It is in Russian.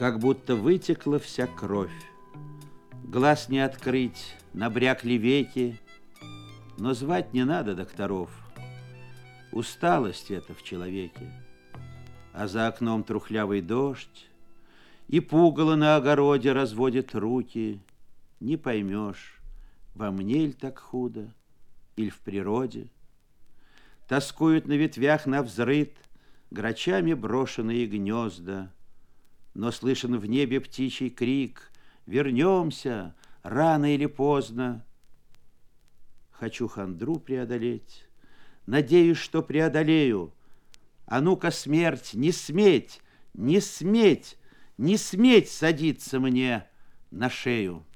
Как будто вытекла вся кровь. Глаз не открыть, набрякли веки, но звать не надо докторов. Усталость это в человеке. А за окном трухлявый дождь, и пугало на огороде разводит руки. Не поймешь, во мне ль так худо, иль в природе. Тоскуют на ветвях навзрыд грачами брошенные гнезда, но слышен в небе птичий крик: вернемся, рано или поздно. Хочу хандру преодолеть, надеюсь, что преодолею. А ну-ка, смерть, не сметь, не сметь, не сметь садиться мне на шею.